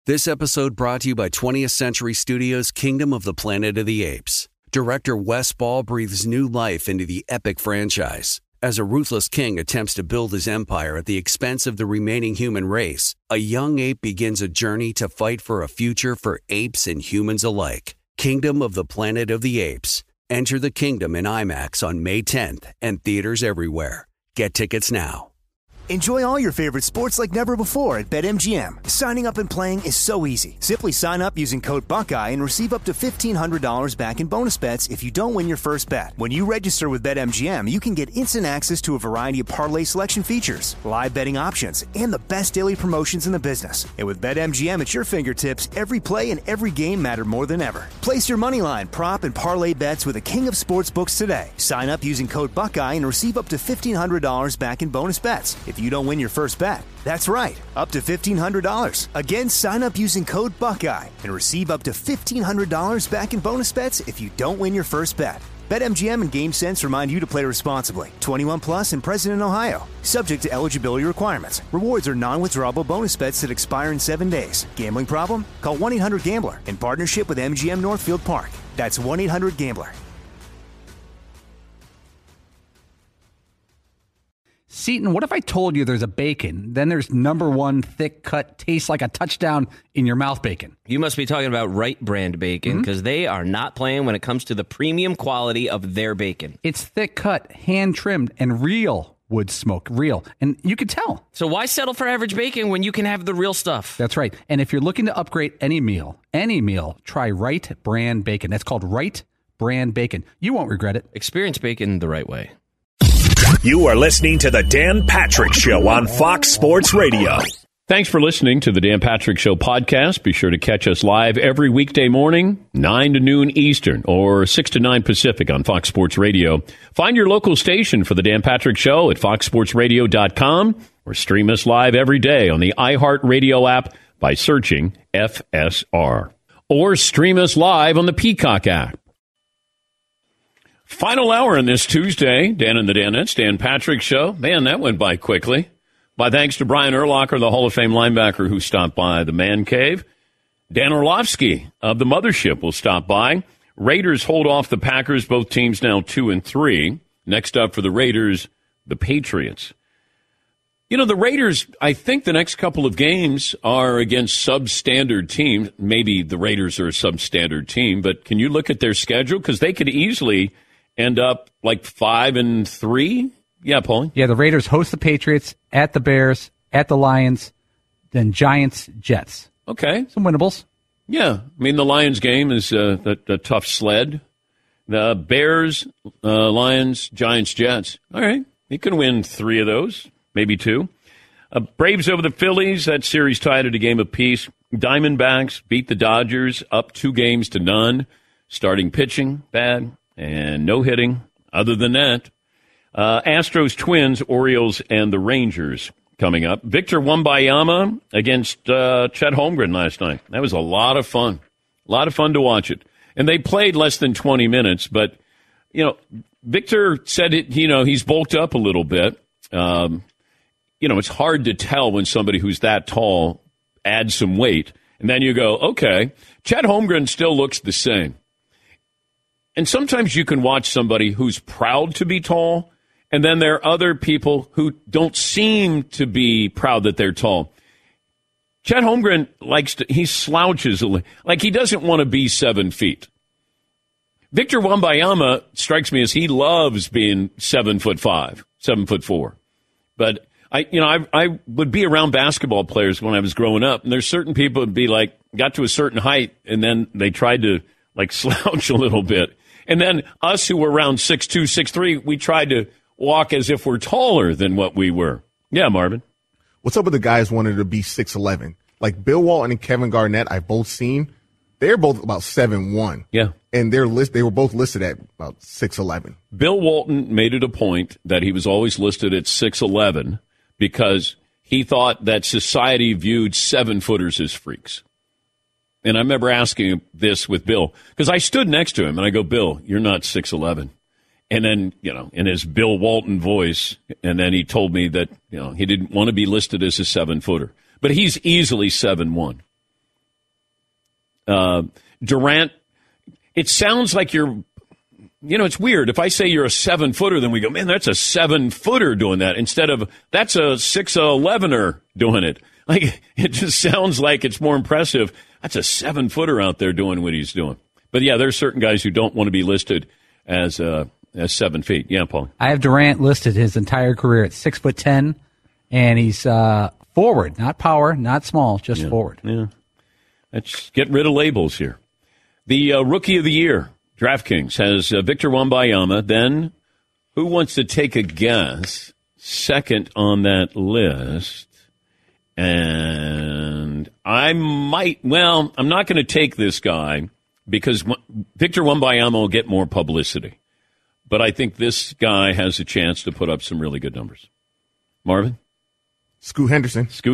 This episode brought to you by 20th Century Studios' Kingdom of the Planet of the Apes. Director Wes Ball breathes new life into the epic franchise. As a ruthless king attempts to build his empire at the expense of the remaining human race, a young ape begins a journey to fight for a future for apes and humans alike. Kingdom of the Planet of the Apes. Enter the kingdom in IMAX on May 10th and theaters everywhere. Get tickets now. Enjoy all your favorite sports like never before at BetMGM. Signing up and playing is so easy. Simply sign up using code Buckeye and receive up to $1,500 back in bonus bets if you don't win your first bet. When you register with BetMGM, you can get instant access to a variety of parlay selection features, live betting options, and the best daily promotions in the business. And with BetMGM at your fingertips, every play and every game matter more than ever. Place your moneyline, prop, and parlay bets with the king of sportsbooks today. Sign up using code Buckeye and receive up to $1,500 back in bonus bets if you don't win your first bet. That's right, up to $1,500. Again, sign up using code Buckeye and receive up to $1,500 back in bonus bets if you don't win your first bet. BetMGM and GameSense remind you to play responsibly. 21 plus and present in Ohio. Subject to eligibility requirements. Rewards are non-withdrawable bonus bets that expire in 7 days. Gambling problem? Call 1-800-GAMBLER in partnership with MGM Northfield Park. That's 1-800-GAMBLER. Seton, what if I told you there's a bacon, then there's number one thick cut, tastes like a touchdown in your mouth bacon? You must be talking about Wright Brand bacon, because they are not playing when it comes to the premium quality of their bacon. It's thick cut, hand trimmed, and real wood smoke, real. And you can tell. So why settle for average bacon when you can have the real stuff? That's right. And if you're looking to upgrade any meal, try Wright Brand bacon. That's called Wright Brand bacon. You won't regret it. Experience bacon the right way. You are listening to The Dan Patrick Show on Fox Sports Radio. Thanks for listening to The Dan Patrick Show podcast. Be sure to catch us live every weekday morning, 9 to noon Eastern or 6 to 9 Pacific on Fox Sports Radio. Find your local station for The Dan Patrick Show at foxsportsradio.com or stream us live every day on the iHeartRadio app by searching FSR. Or stream us live on the Peacock app. Final hour on this Tuesday, Dan and the Danettes, Dan Patrick Show. Man, that went by quickly. My thanks to Brian Urlacher, the Hall of Fame linebacker who stopped by the Man Cave. Dan Orlovsky of the Mothership will stop by. Raiders hold off the Packers, both teams now 2-3. Next up for the Raiders, the Patriots. You know, the Raiders, I think the next couple of games are against substandard teams. Maybe the Raiders are a substandard team, but can you look at their schedule? Because they could easily end up like 5-3. Yeah, Paulie? Yeah, the Raiders host the Patriots, at the Bears, at the Lions, then Giants, Jets. Okay. Some winnables. Yeah. I mean, the Lions game is a tough sled. The Bears, Lions, Giants, Jets. All right. You can win 3 of those, maybe 2. Braves over the Phillies. That series tied at a game apiece. Diamondbacks beat the Dodgers up 2-0. Starting pitching, bad. And no hitting. Other than that, Astros, Twins, Orioles, and the Rangers coming up. Victor Wembanyama against Chet Holmgren last night. That was a lot of fun. A lot of fun to watch it. And they played less than 20 minutes, but, you know, Victor said it, you know, he's bulked up a little bit. You know, it's hard to tell when somebody who's that tall adds some weight. And then you go, okay, Chet Holmgren still looks the same. And sometimes you can watch somebody who's proud to be tall, and then there are other people who don't seem to be proud that they're tall. Chet Holmgren he slouches a little. Like, he doesn't want to be 7 feet. Victor Wembanyama strikes me as he loves being 7'5", 7'4". But I would be around basketball players when I was growing up, and there's certain people would be like, got to a certain height, and then they tried to like slouch a little bit. And then us who were around 6'2", 6'3", we tried to walk as if we're taller than what we were. Yeah, Marvin. What's up with the guys wanting to be 6'11"? Like Bill Walton and Kevin Garnett, I've both seen. They're both about 7'1". Yeah. And they were both listed at about 6'11". Bill Walton made it a point that he was always listed at 6'11" because he thought that society viewed 7-footers as freaks. And I remember asking this with Bill, because I stood next to him, and I go, Bill, you're not 6'11". And then, you know, in his Bill Walton voice, and then he told me that, you know, he didn't want to be listed as a 7-footer. But he's easily 7'1". Durant, it sounds like you're, it's weird. If I say you're a 7-footer, then we go, man, that's a 7-footer doing that instead of that's a 6'11" doing it. Like, it just sounds like it's more impressive. That's a 7-footer out there doing what he's doing. But yeah, there's certain guys who don't want to be listed as 7 feet. Yeah, Paul. I have Durant listed his entire career at 6'10", and he's forward, not power, not small, just forward. Yeah. Let's get rid of labels here. The Rookie of the Year, DraftKings, has Victor Wembanyama. Then, who wants to take a guess? Second on that list. And I'm not going to take this guy because Victor Wembanyama will get more publicity. But I think this guy has a chance to put up some really good numbers. Marvin? Scoot Henderson. Scoot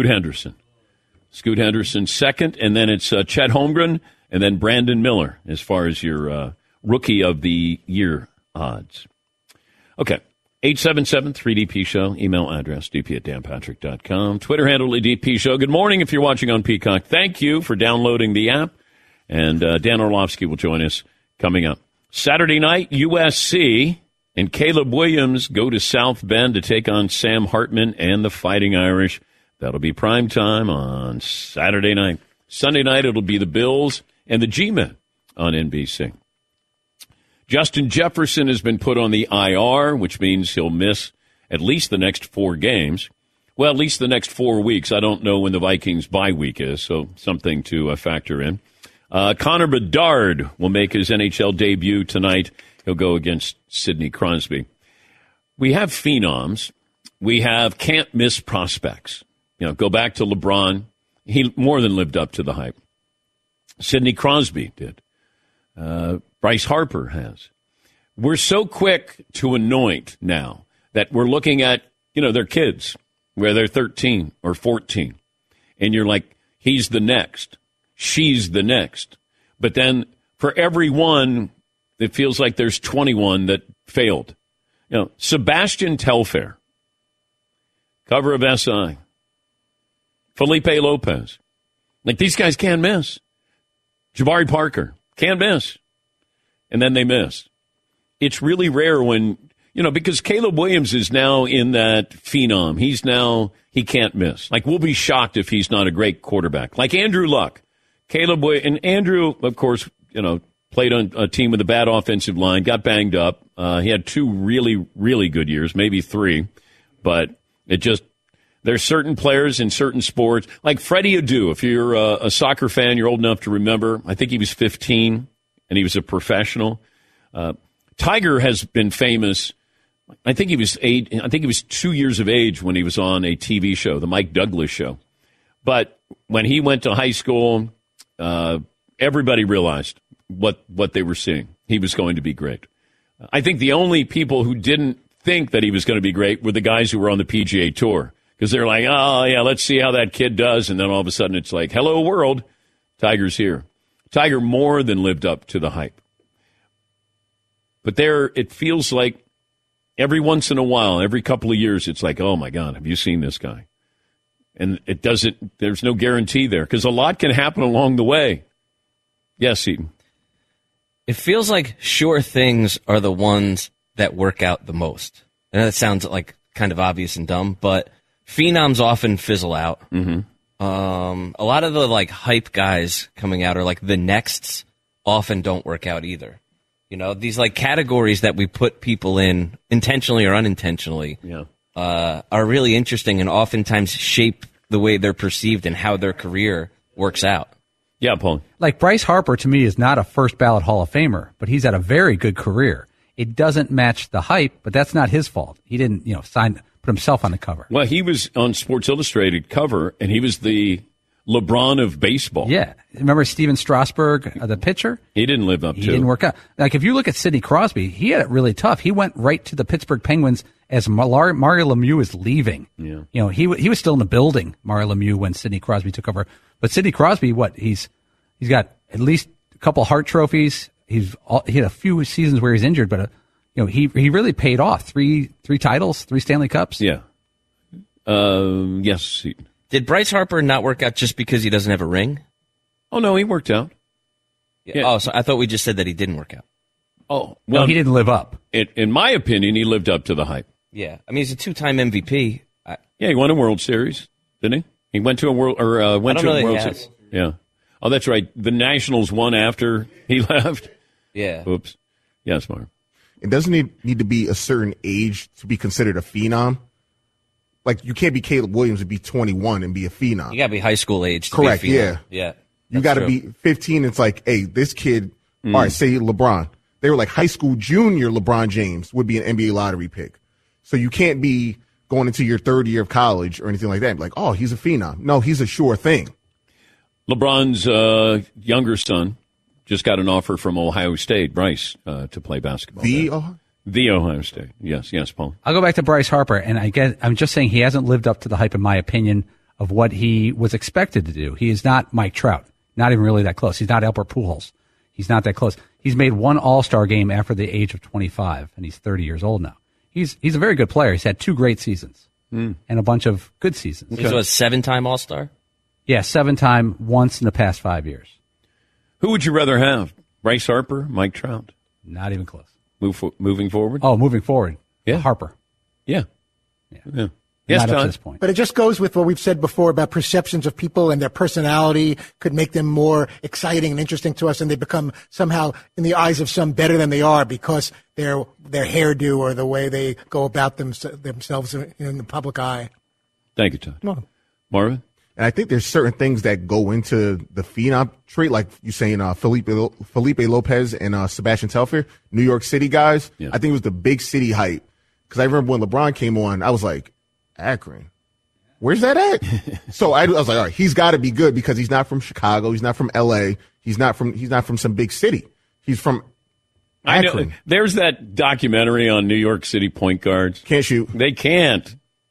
Henderson second, and then it's Chet Holmgren, and then Brandon Miller as far as your Rookie of the Year odds. Okay, 877-3DP Show, email address dp@danpatrick.com, Twitter handle DP Show. Good morning if you're watching on Peacock. Thank you for downloading the app, and Dan Orlovsky will join us coming up. Saturday night, USC and Caleb Williams go to South Bend to take on Sam Hartman and the Fighting Irish. That'll be prime time on Saturday night. Sunday night, it'll be the Bills and the G-Men on NBC. Justin Jefferson has been put on the IR, which means he'll miss at least the next 4 games. Well, at least the next 4 weeks. I don't know when the Vikings' bye week is, so something to factor in. Connor Bedard will make his NHL debut tonight. He'll go against Sidney Crosby. We have phenoms. We have can't-miss prospects. Go back to LeBron. He more than lived up to the hype. Sidney Crosby did. Bryce Harper has. We're so quick to anoint now that we're looking at, their kids, where they're 13 or 14. And you're like, he's the next. She's the next. But then for every one, it feels like there's 21 that failed. Sebastian Telfair, cover of SI. Felipe Lopez. Like, these guys can't miss. Jabari Parker, can't miss. And then they miss. It's really rare when, because Caleb Williams is now in that phenom. He can't miss. Like, we'll be shocked if he's not a great quarterback. Like Andrew Luck. And Andrew, of course, played on a team with a bad offensive line, got banged up. He had 2 really, really good years, maybe 3. But there's certain players in certain sports, like Freddie Adu. If you're a soccer fan, you're old enough to remember. I think he was 15, and he was a professional. Tiger has been famous. I think he was 8. I think he was 2 years of age when he was on a TV show, the Mike Douglas Show. But when he went to high school, everybody realized what they were seeing. He was going to be great. I think the only people who didn't think that he was going to be great were the guys who were on the PGA Tour. Because they're like, oh, yeah, let's see how that kid does. And then all of a sudden it's like, hello, world. Tiger's here. Tiger more than lived up to the hype. But it feels like every once in a while, every couple of years, it's like, oh, my God, have you seen this guy? And there's no guarantee there because a lot can happen along the way. Yes, Eaton. It feels like sure things are the ones that work out the most. And that sounds like kind of obvious and dumb, but phenoms often fizzle out. Mm-hmm. A lot of the hype guys coming out, or the nexts, often don't work out either. These categories that we put people in, intentionally or unintentionally, are really interesting and oftentimes shape the way they're perceived and how their career works out. Yeah, Paul. Like Bryce Harper, to me, is not a first ballot Hall of Famer, but he's had a very good career. It doesn't match the hype, but that's not his fault. He didn't, put himself on the cover. Well, he was on Sports Illustrated cover, and he was the LeBron of baseball. Yeah. Remember Steven Strasburg, the pitcher? He didn't live up to it. He didn't work out. Like, if you look at Sidney Crosby, he had it really tough. He went right to the Pittsburgh Penguins as Mario Lemieux is leaving. Yeah. He was still in the building, Mario Lemieux, when Sidney Crosby took over. But Sidney Crosby, he's got at least a couple Hart trophies. He had a few seasons where he's injured, but he really paid off. Three titles, 3 Stanley Cups. Yeah. Yes. Did Bryce Harper not work out just because he doesn't have a ring? Oh no, he worked out. Yeah. Oh, so I thought we just said that he didn't work out. Oh, well, he didn't live up. In my opinion, he lived up to the hype. Yeah, I mean, he's a 2-time MVP. Yeah, he won a World Series, didn't he? He went to a World Series. Yeah. Oh, that's right. The Nationals won after he left. Yeah. Oops. Yes, Mark. It doesn't need to be a certain age to be considered a phenom. Like, you can't be Caleb Williams and be 21 and be a phenom. You got to be high school age to Correct, be a phenom. yeah. Yeah. You got to be 15. It's like, hey, this kid, all right, say LeBron. They were like high school junior LeBron James would be an NBA lottery pick. So you can't be going into your third year of college or anything like that. Like, oh, he's a phenom. No, he's a sure thing. LeBron's younger son just got an offer from Ohio State, Bryce, to play basketball. The Ohio State. Yes, Paul. I'll go back to Bryce Harper, and I'm just saying he hasn't lived up to the hype, in my opinion, of what he was expected to do. He is not Mike Trout, not even really that close. He's not Albert Pujols. He's not that close. He's made one All-Star game after the age of 25, and he's 30 years old now. He's a very good player. He's had 2 great seasons and a bunch of good seasons. He's a 7-time All-Star? Yeah, 7-time once in the past 5 years. Who would you rather have, Bryce Harper, Mike Trout? Not even close. Moving forward? Oh, moving forward. Yeah. Harper. Yeah. Yes, Todd? up to this point. But it just goes with what we've said before about perceptions of people and their personality could make them more exciting and interesting to us, and they become somehow, in the eyes of some, better than they are because their hairdo or the way they go about themselves in the public eye. Thank you, Todd. Welcome. Marvin? And I think there's certain things that go into the phenom trait, like you saying Felipe Lopez and Sebastian Telfair, New York City guys. Yeah. I think it was the big city hype. Because I remember when LeBron came on, I was like, Akron, where's that at? So I was like, all right, he's got to be good because he's not from Chicago, he's not from L.A., he's not from some big city. He's from Akron. I know. There's that documentary on New York City point guards. Can't shoot. They can't.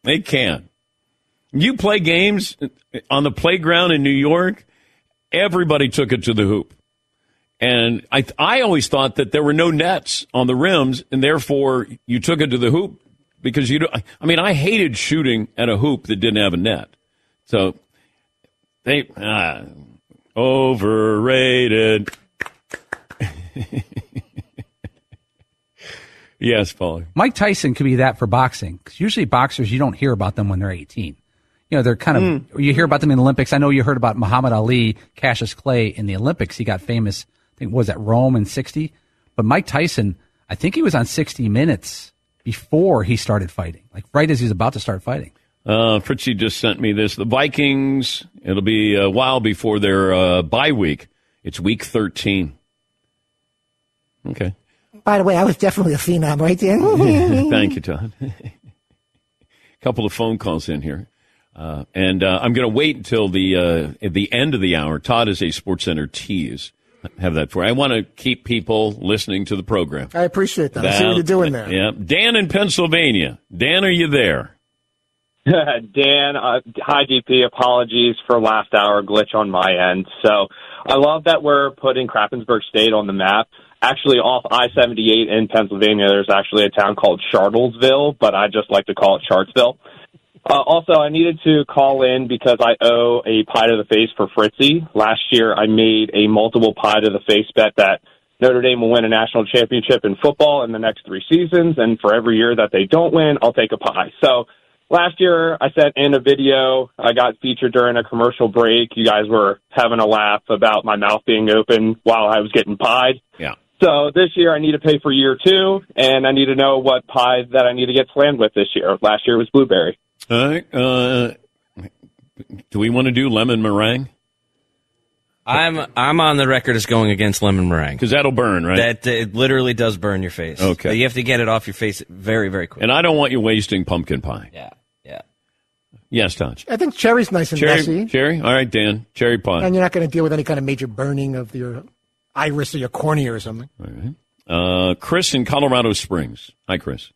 You play games on the playground in New York, everybody took it to the hoop. And I always thought that there were no nets on the rims, and therefore you took it to the hoop because I hated shooting at a hoop that didn't have a net. So they overrated. Yes, Paul. Mike Tyson could be that for boxing. Because usually boxers, you don't hear about them when they're 18. You know, they're kind of, you hear about them in the Olympics. I know you heard about Muhammad Ali, Cassius Clay in the Olympics. He got famous, I think, was at Rome in 60? But Mike Tyson, I think he was on 60 Minutes before he started fighting, like right as he was about to start fighting. Fritzy just sent me this. The Vikings, it'll be a while before their bye week. It's week 13. Okay. By the way, I was definitely a phenom right there. Thank you, Todd. A couple of phone calls in here. And I'm going to wait until at the end of the hour. Todd is a SportsCenter tease. Have that for you. I want to keep people listening to the program. I appreciate that. I see what you're doing there. Yeah. Dan in Pennsylvania. Dan, are you there? Dan, hi, DP. Apologies for last hour glitch on my end. So I love that we're putting Krappensburg State on the map. Actually, off I-78 in Pennsylvania, there's actually a town called Charlottesville, but I just like to call it Chartsville. Also, I needed to call in because I owe a pie to the face for Fritzy. Last year, I made a multiple pie to the face bet that Notre Dame will win a national championship in football in the next 3 seasons, and for every year that they don't win, I'll take a pie. So last year, I sent in a video. I got featured during a commercial break. You guys were having a laugh about my mouth being open while I was getting pied. Yeah. So this year, I need to pay for year 2, and I need to know what pie that I need to get slammed with this year. Last year was blueberry. All right. Do we want to do lemon meringue? I'm on the record as going against lemon meringue. Because that'll burn, right? That it literally does burn your face. Okay. You have to get it off your face very, very quick. And I don't want you wasting pumpkin pie. Yeah. Yes, Todd. I think cherry's nice and messy. Cherry? All right, Dan. Cherry pie. And you're not going to deal with any kind of major burning of your iris or your cornea or something. All right. Chris in Colorado Springs. Hi, Chris.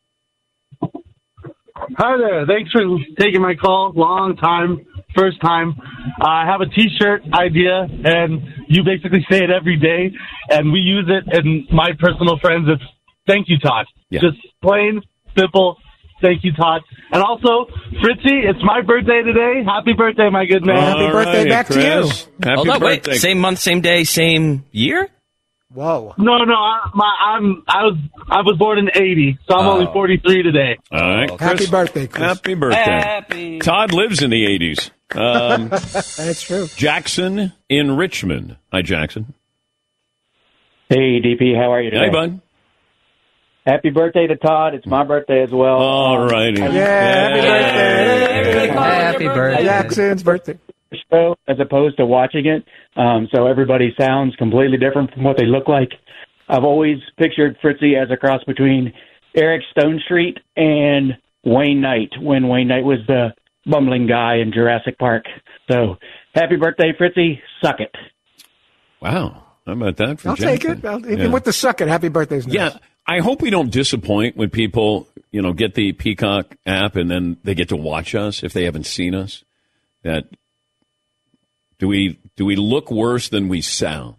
Hi there. Thanks for taking my call. Long time, first time. I have a T-shirt idea, and you basically say it every day, and we use it. And my personal friends, it's "Thank you, Todd." Yeah. Just plain, simple. Thank you, Todd. And also, Fritzy, it's my birthday today. Happy birthday, my good man. Happy birthday back to you. Happy Hold on, birthday. wait. Same month, same day, same year? Whoa. No. I was born in '80, so I'm only 43 today. All right, Chris. Happy birthday, Chris. Happy birthday. Todd lives in the 80s. That's true. Jackson in Richmond. Hi, Jackson. Hey, DP, how are you today? Hey, bud. Happy birthday to Todd. It's my birthday as well. All righty. Happy birthday. Happy birthday. Jackson's birthday. Show as opposed to watching it, so everybody sounds completely different from what they look like. I've always pictured Fritzy as a cross between Eric Stonestreet and Wayne Knight when Wayne Knight was the bumbling guy in Jurassic Park. So, happy birthday, Fritzy. Suck it. Wow. How about that for I'll Jackson? take it. Even with the suck it, happy birthday's nice. Yeah. I hope we don't disappoint when people, get the Peacock app and then they get to watch us if they haven't seen us. That do we look worse than we sound?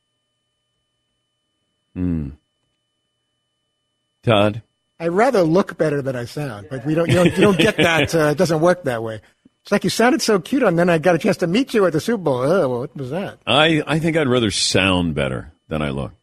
Todd? I'd rather look better than I sound, but you don't get that. It doesn't work that way. It's like you sounded so cute, and then I got a chance to meet you at the Super Bowl. Oh, well, what was that? I think I'd rather sound better than I look.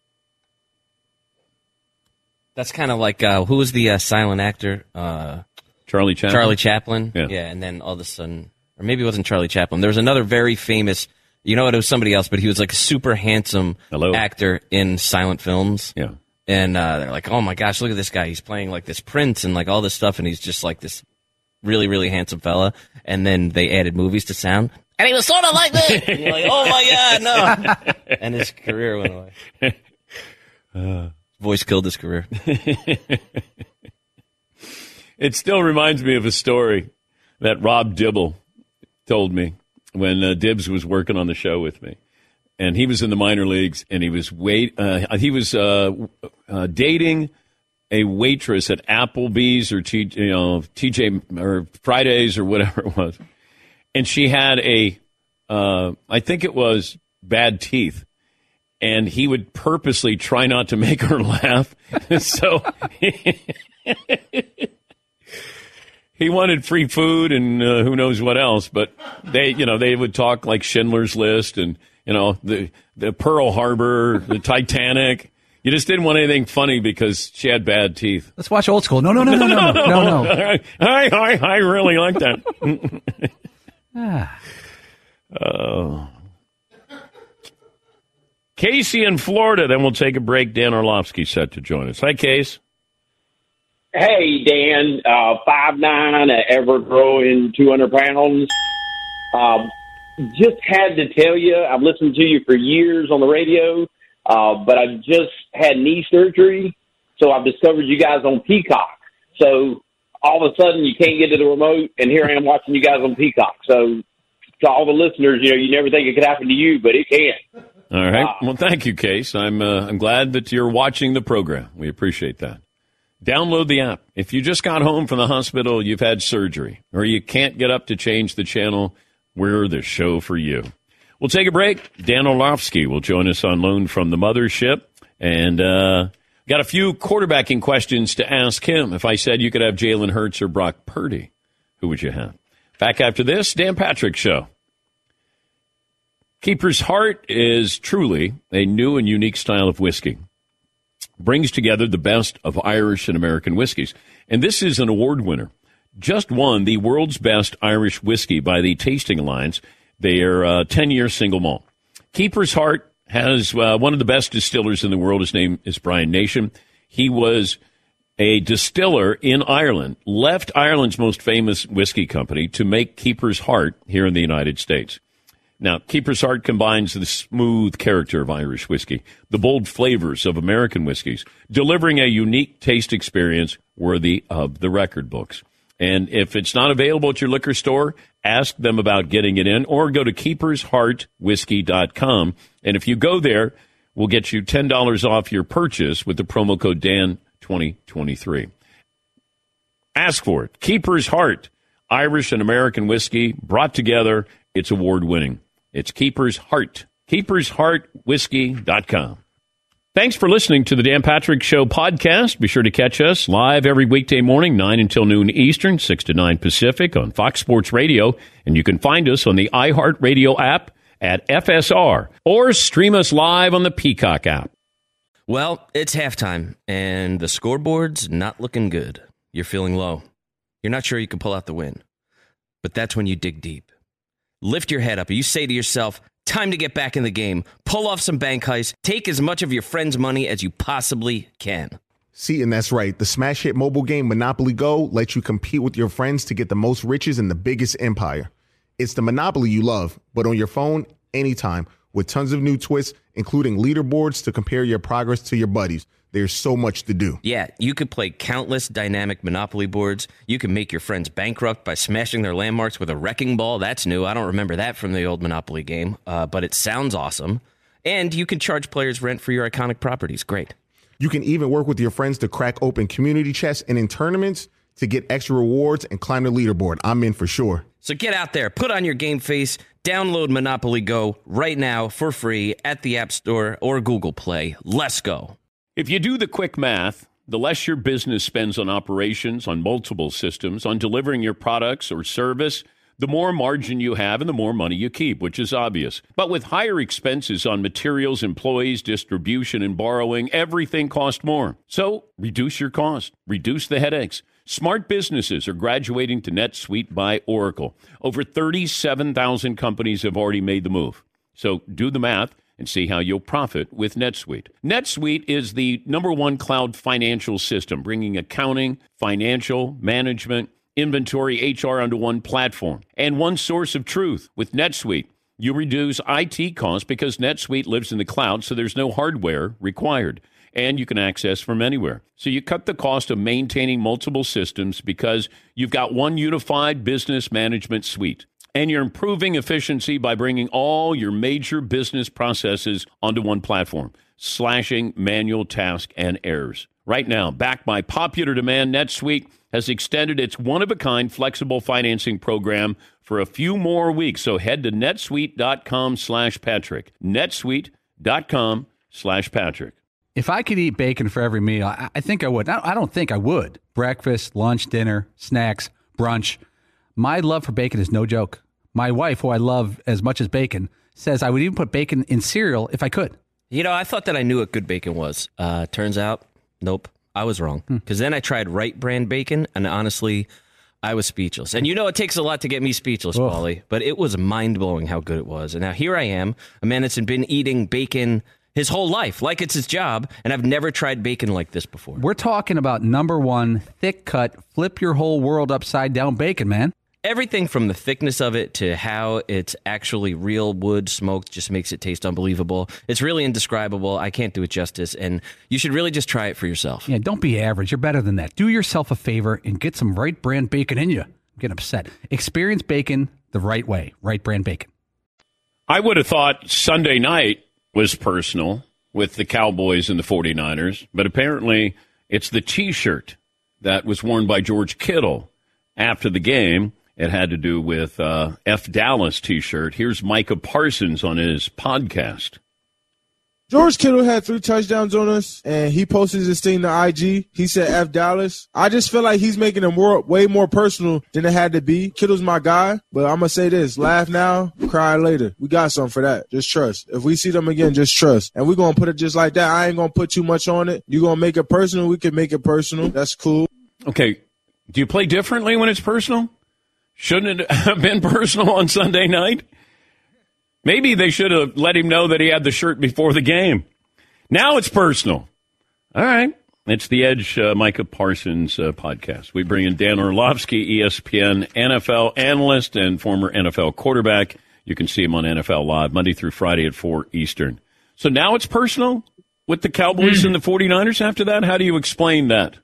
That's kind of like, who was the silent actor? Charlie Chaplin? Charlie Chaplin. Yeah. And then all of a sudden, or maybe it wasn't Charlie Chaplin. There was another very famous, it was somebody else, but he was like a super handsome actor in silent films. Yeah. And they're like, oh my gosh, look at this guy. He's playing like this prince and like all this stuff, and he's just like this really, really handsome fella. And then they added movies to sound, and he was sort of like this. And you're like, oh my God, no. And his career went away. Voice killed his career. It still reminds me of a story that Rob Dibble told me when Dibbs was working on the show with me. And he was in the minor leagues, and he was dating a waitress at Applebee's or TJ or Fridays or whatever it was. And she had I think it was bad teeth. And he would purposely try not to make her laugh. So he wanted free food and who knows what else. But they would talk like Schindler's List and, the Pearl Harbor, the Titanic. You just didn't want anything funny because she had bad teeth. Let's watch Old School. No. I really like that. Casey in Florida, then we'll take a break. Dan Orlovsky set to join us. Hi, Case. Hey, Dan. 5'9", ever-growing 200 pounds. Just had to tell you, I've listened to you for years on the radio, but I just had knee surgery, so I've discovered you guys on Peacock. So all of a sudden, you can't get to the remote, and here I am watching you guys on Peacock. So to all the listeners, you never think it could happen to you, but it can. All right. Well, thank you, Case. I'm glad that you're watching the program. We appreciate that. Download the app. If you just got home from the hospital, you've had surgery, or you can't get up to change the channel, we're the show for you. We'll take a break. Dan Orlovsky will join us on loan from the mothership. And got a few quarterbacking questions to ask him. If I said you could have Jalen Hurts or Brock Purdy, who would you have? Back after this, Dan Patrick Show. Keeper's Heart is truly a new and unique style of whiskey. Brings together the best of Irish and American whiskeys. And this is an award winner. Just won the world's best Irish whiskey by the Tasting Alliance. They are 10-year single malt. Keeper's Heart has one of the best distillers in the world. His name is Brian Nation. He was a distiller in Ireland, left Ireland's most famous whiskey company to make Keeper's Heart here in the United States. Now, Keeper's Heart combines the smooth character of Irish whiskey, the bold flavors of American whiskeys, delivering a unique taste experience worthy of the record books. And if it's not available at your liquor store, ask them about getting it in, or go to keepersheartwhiskey.com. And if you go there, we'll get you $10 off your purchase with the promo code DAN2023. Ask for it. Keeper's Heart, Irish and American whiskey, brought together. It's award-winning. It's Keeper's Heart. KeepersHeartWhiskey.com. Thanks for listening to the Dan Patrick Show podcast. Be sure to catch us live every weekday morning, 9 until noon Eastern, 6 to 9 Pacific on Fox Sports Radio. And you can find us on the iHeartRadio app at FSR or stream us live on the Peacock app. Well, it's halftime, and the scoreboard's not looking good. You're feeling low. You're not sure you can pull out the win. But that's when you dig deep. Lift your head up, and you say to yourself, time to get back in the game. Pull off some bank heists. Take as much of your friend's money as you possibly can. See, and that's right. The smash hit mobile game Monopoly Go lets you compete with your friends to get the most riches in the biggest empire. It's the Monopoly you love, but on your phone, anytime, with tons of new twists, including leaderboards to compare your progress to your buddies. There's so much to do. Yeah, you could play countless dynamic Monopoly boards. You can make your friends bankrupt by smashing their landmarks with a wrecking ball. That's new. I don't remember that from the old Monopoly game, but it sounds awesome. And you can charge players rent for your iconic properties. Great. You can even work with your friends to crack open community chests and in tournaments to get extra rewards and climb the leaderboard. I'm in for sure. So get out there, put on your game face, download Monopoly Go right now for free at the App Store or Google Play. Let's go. If you do the quick math, the less your business spends on operations, on multiple systems, on delivering your products or service, the more margin you have and the more money you keep, which is obvious. But with higher expenses on materials, employees, distribution, and borrowing, everything costs more. So reduce your cost. Reduce the headaches. Smart businesses are graduating to NetSuite by Oracle. Over 37,000 companies have already made the move. So do the math and see how you'll profit with NetSuite. NetSuite is the #1 cloud financial system, bringing accounting, financial, management, inventory, HR onto one platform and one source of truth. With NetSuite, you reduce IT costs because NetSuite lives in the cloud, so there's no hardware required, and you can access from anywhere. So you cut the cost of maintaining multiple systems because you've got one unified business management suite. And you're improving efficiency by bringing all your major business processes onto one platform, slashing manual tasks and errors. Right now, backed by popular demand, NetSuite has extended its one-of-a-kind flexible financing program for a few more weeks. So head to netsuite.com/Patrick. netsuite.com/Patrick. If I could eat bacon for every meal, I think I would. I don't think I would. Breakfast, lunch, dinner, snacks, brunch. My love for bacon is no joke. My wife, who I love as much as bacon, says I would even put bacon in cereal if I could. You know, I thought that I knew what good bacon was. Turns out, nope, I was wrong. Because then I tried Wright brand bacon, and honestly, I was speechless. And you know it takes a lot to get me speechless, Paulie, but it was mind-blowing how good it was. And now here I am, a man that's been eating bacon his whole life, like it's his job, and I've never tried bacon like this before. We're talking about #1, thick-cut, flip your whole world upside-down bacon, man. Everything from the thickness of it to how it's actually real wood smoked just makes it taste unbelievable. It's really indescribable. I can't do it justice, and you should really just try it for yourself. Yeah, don't be average. You're better than that. Do yourself a favor and get some Wright brand bacon in you. Get upset. Experience bacon the right way. Wright brand bacon. I would have thought Sunday night was personal with the Cowboys and the 49ers, but apparently it's the T-shirt that was worn by George Kittle after the game. It had to do with F. Dallas T-shirt. Here's Micah Parsons on his podcast. George Kittle had 3 touchdowns on us, and he posted this thing to IG. He said F. Dallas. I just feel like he's making it way more personal than it had to be. Kittle's my guy, but I'm going to say this. Laugh now, cry later. We got something for that. Just trust. If we see them again, just trust. And we're going to put it just like that. I ain't going to put too much on it. You're going to make it personal. We can make it personal. That's cool. Okay. Do you play differently when it's personal? Shouldn't it have been personal on Sunday night? Maybe they should have let him know that he had the shirt before the game. Now it's personal. All right. It's the Edge Micah Parsons podcast. We bring in Dan Orlovsky, ESPN NFL analyst and former NFL quarterback. You can see him on NFL Live Monday through Friday at 4 Eastern. So now it's personal with the Cowboys and the 49ers after that? How do you explain that?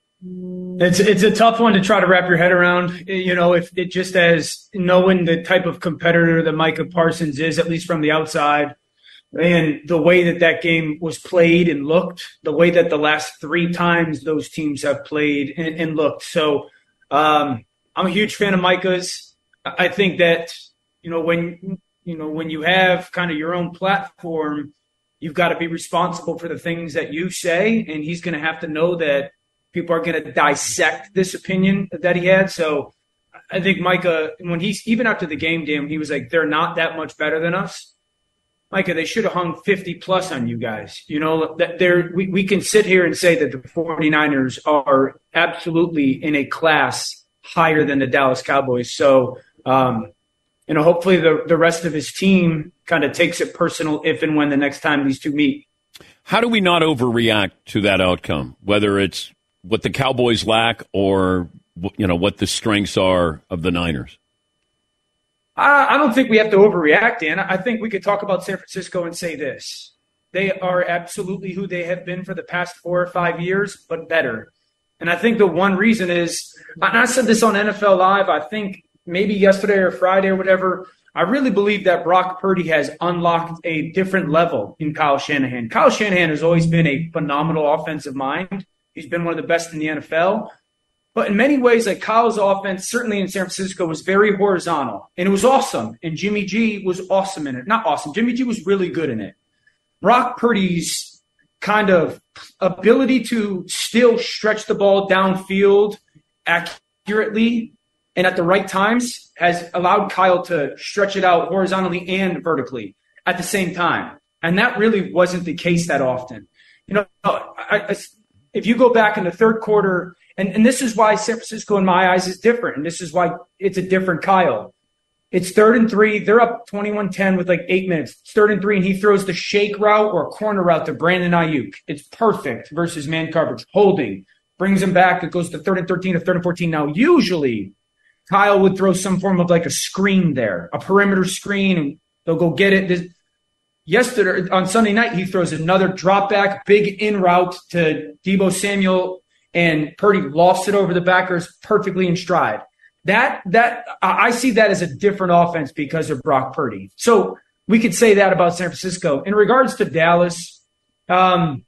It's a tough one to try to wrap your head around. You know, if it just as knowing the type of competitor that Micah Parsons is, at least from the outside, and the way that game was played and looked, the way that the last 3 times those teams have played and looked. So I'm a huge fan of Micah's. I think that, when you have kind of your own platform, you've got to be responsible for the things that you say, and he's going to have to know that people are going to dissect this opinion that he had. So I think Micah, when even after the game, Dan, he was like, they're not that much better than us. Micah, they should have hung 50 plus on you guys. You know, that we can sit here and say that the 49ers are absolutely in a class higher than the Dallas Cowboys. So, hopefully the rest of his team kind of takes it personal if and when the next time these two meet. How do we not overreact to that outcome, whether it's what the Cowboys lack or, what the strengths are of the Niners? I don't think we have to overreact, Dan. I think we could talk about San Francisco and say this. They are absolutely who they have been for the past 4 or 5 years, but better. And I think the one reason is, and I said this on NFL Live, I think maybe yesterday or Friday or whatever, I really believe that Brock Purdy has unlocked a different level in Kyle Shanahan. Kyle Shanahan has always been a phenomenal offensive mind. He's been one of the best in the NFL. But in many ways, like Kyle's offense, certainly in San Francisco, was very horizontal. And it was awesome. And Jimmy G was awesome in it. Not awesome. Jimmy G was really good in it. Brock Purdy's kind of ability to still stretch the ball downfield accurately and at the right times has allowed Kyle to stretch it out horizontally and vertically at the same time. And that really wasn't the case that often. If you go back in the third quarter, and this is why San Francisco, in my eyes, is different. And this is why it's a different Kyle. It's 3rd and 3. They're up 21-10 with like 8 minutes. It's 3rd and 3, and he throws the shake route or a corner route to Brandon Ayuk. It's perfect versus man coverage. Holding. Brings him back. It goes to 3rd and 13 or 3rd and 14. Now, usually, Kyle would throw some form of like a screen there, a perimeter screen, and they'll go get it. Yesterday, on Sunday night, he throws another drop back, big in route to Deebo Samuel, and Purdy lofts it over the backers perfectly in stride. That I see that as a different offense because of Brock Purdy. So we could say that about San Francisco. In regards to Dallas, Dallas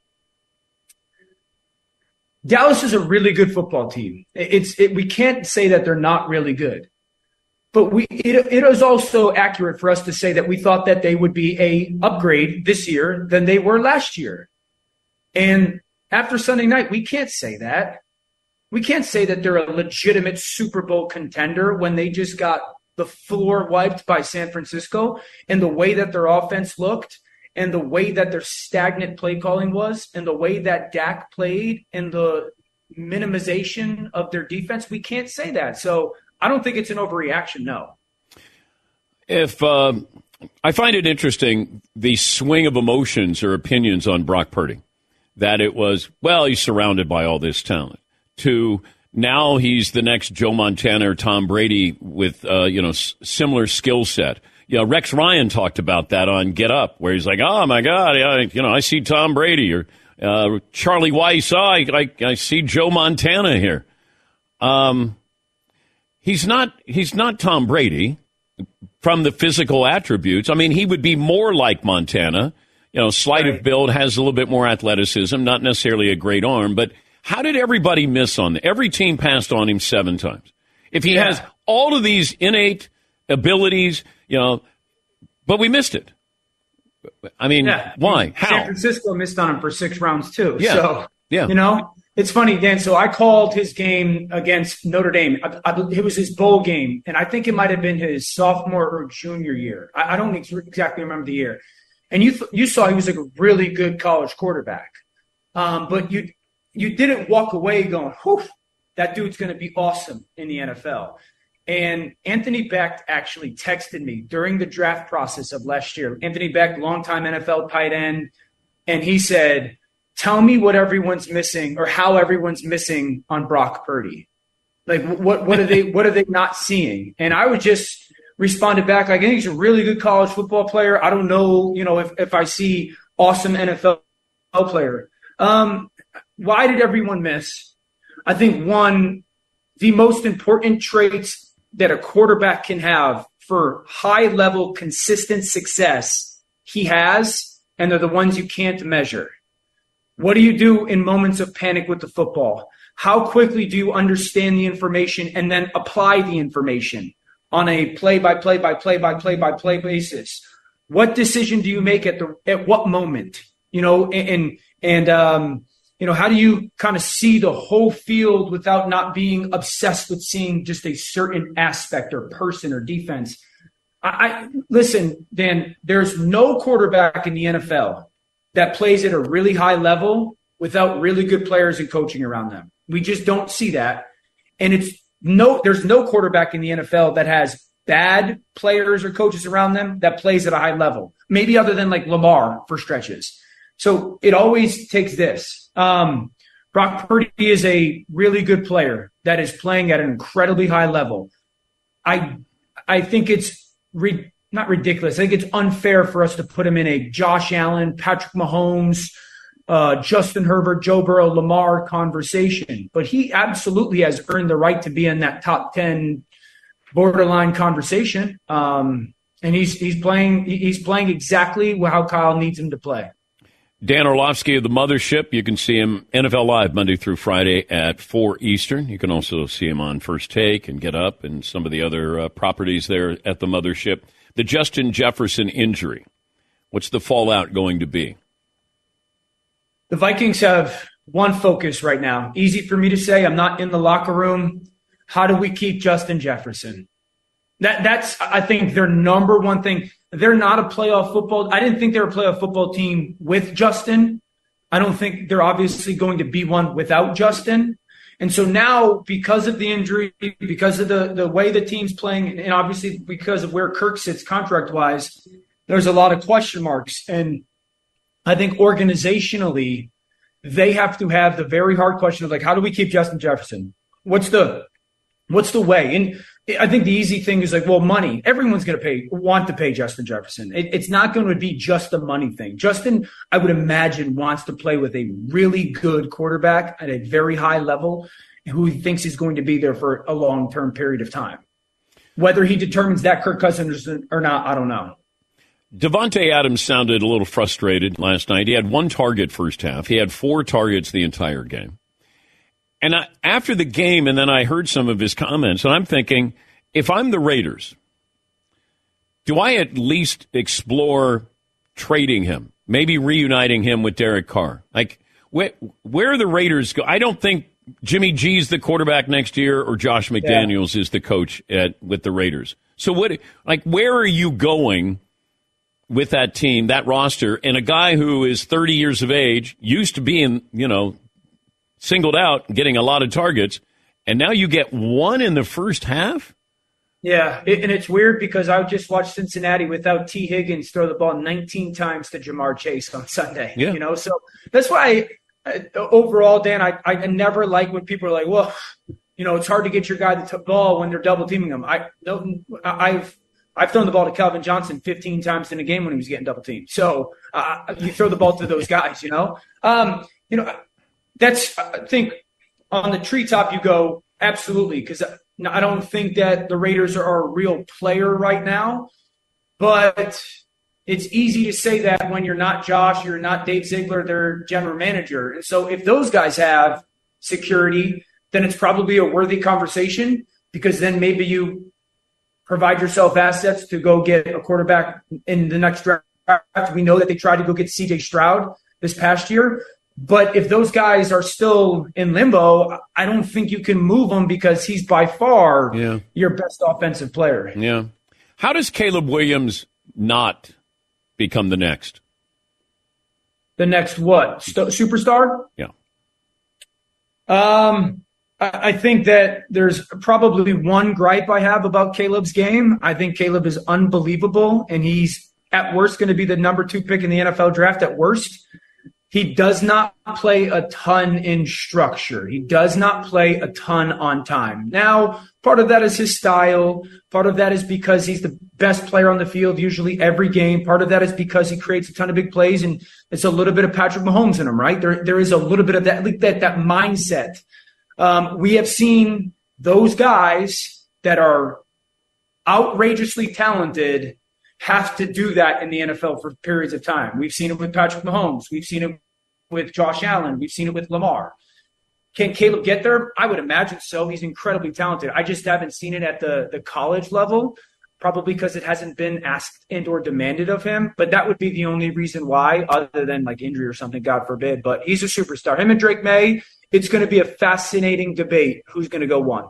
is a really good football team. We can't say that they're not really good. But it is also accurate for us to say that we thought that they would be a upgrade this year than they were last year. And after Sunday night, we can't say that. We can't say that they're a legitimate Super Bowl contender when they just got the floor wiped by San Francisco, and the way that their offense looked and the way that their stagnant play calling was and the way that Dak played and the minimization of their defense. We can't say that. So I don't think it's an overreaction, no. If I find it interesting, the swing of emotions or opinions on Brock Purdy, that it was, well, he's surrounded by all this talent, to now he's the next Joe Montana or Tom Brady with, similar skill set. Rex Ryan talked about that on Get Up, where he's like, oh, my God, I see Tom Brady. Or Charlie Weiss, I see Joe Montana here. He's not Tom Brady from the physical attributes. I mean, he would be more like Montana. Slight of build, has a little bit more athleticism, not necessarily a great arm. But how did everybody miss on him? Every team passed on him 7 times. If he has all of these innate abilities, but we missed it. I mean, why? How? San Francisco missed on him for 6 rounds, too. Yeah. So, it's funny, Dan. So I called his game against Notre Dame. It was his bowl game, and I think it might have been his sophomore or junior year. I don't exactly remember the year. And you saw he was like a really good college quarterback. But you didn't walk away going, whew, that dude's going to be awesome in the NFL. And Anthony Becht actually texted me during the draft process of last year. Anthony Becht, longtime NFL tight end. And he said, tell me what everyone's missing or how everyone's missing on Brock Purdy. Like what are they not seeing? And I would just responded back, I think he's a really good college football player. I don't know, if I see awesome NFL player. Why did everyone miss? I think, one, the most important traits that a quarterback can have for high-level, consistent success, he has, and they're the ones you can't measure. What do you do in moments of panic with the football? How quickly do you understand the information and then apply the information on a play-by-play basis? What decision do you make at what moment? how do you kind of see the whole field without not being obsessed with seeing just a certain aspect or person or defense? Listen, Dan, there's no quarterback in the NFL that plays at a really high level without really good players and coaching around them. We just don't see that. And there's no quarterback in the NFL that has bad players or coaches around them that plays at a high level, maybe other than like Lamar for stretches. So it always takes this. Brock Purdy is a really good player that is playing at an incredibly high level. I think it's not ridiculous. I think it's unfair for us to put him in a Josh Allen, Patrick Mahomes, Justin Herbert, Joe Burrow, Lamar conversation. But he absolutely has earned the right to be in that top 10 borderline conversation. And he's playing exactly how Kyle needs him to play. Dan Orlovsky of the Mothership. You can see him NFL Live Monday through Friday at 4 Eastern. You can also see him on First Take and Get Up and some of the other properties there at the Mothership. The Justin Jefferson injury. What's the fallout going to be? The Vikings have one focus right now. Easy for me to say. I'm not in the locker room. How do we keep Justin Jefferson? That's, I think, their number one thing. They're not a playoff football. I didn't think they were a playoff football team with Justin. I don't think they're obviously going to be one without Justin. And so now, because of the injury, because of the way the team's playing, and obviously because of where Kirk sits contract-wise, there's a lot of question marks. And I think organizationally, they have to have the very hard question of, like, how do we keep Justin Jefferson? What's the way? And I think the easy thing is like, well, money. Everyone's going to want to pay Justin Jefferson. It's not going to be just a money thing. Justin, I would imagine, wants to play with a really good quarterback at a very high level who he thinks is going to be there for a long-term period of time. Whether he determines that Kirk Cousins or not, I don't know. Davante Adams sounded a little frustrated last night. He had one target first half. He had 4 targets the entire game. And after the game, and then I heard some of his comments, and I'm thinking, if I'm the Raiders, do I at least explore trading him, maybe reuniting him with Derek Carr? Like, where are the Raiders go? I don't think Jimmy G's the quarterback next year or Josh McDaniels is the coach with the Raiders. So where are you going with that team, that roster, and a guy who is 30 years of age, used to being, singled out, getting a lot of targets, and now you get one in the first half? Yeah, and it's weird because I just watched Cincinnati without T. Higgins throw the ball 19 times to Jamar Chase on Sunday. Yeah. So that's why overall, Dan, I never like when people are like, well, it's hard to get your guy the ball when they're double teaming him. I've thrown the ball to Calvin Johnson 15 times in a game when he was getting double teamed. So you throw the ball to those guys, That's, I think, on the treetop you go, absolutely, because I don't think that the Raiders are a real player right now. But it's easy to say that when you're not Josh, you're not Dave Ziegler, their general manager. And so if those guys have security, then it's probably a worthy conversation, because then maybe you provide yourself assets to go get a quarterback in the next draft. We know that they tried to go get C.J. Stroud this past year. But if those guys are still in limbo, I don't think you can move him because he's by far your best offensive player. Yeah. How does Caleb Williams not become the next? The next what? Superstar? Yeah. I think that there's probably one gripe I have about Caleb's game. I think Caleb is unbelievable, and he's at worst going to be the number 2 pick in the NFL draft at worst. He does not play a ton in structure. He does not play a ton on time. Now, part of that is his style. Part of that is because he's the best player on the field usually every game. Part of that is because he creates a ton of big plays, and it's a little bit of Patrick Mahomes in him, right? There is a little bit of that mindset. We have seen those guys that are outrageously talented have to do that in the NFL for periods of time. We've seen it with Patrick Mahomes. We've seen it with Josh Allen. We've seen it with Lamar. Can Caleb get there? I would imagine so. He's incredibly talented. I just haven't seen it at the college level. probably because it hasn't been asked and or demanded of him. But that would be the only reason why, other than like injury or something, God forbid. But he's a superstar. Him and Drake May, it's going to be a fascinating debate. Who's going to go one?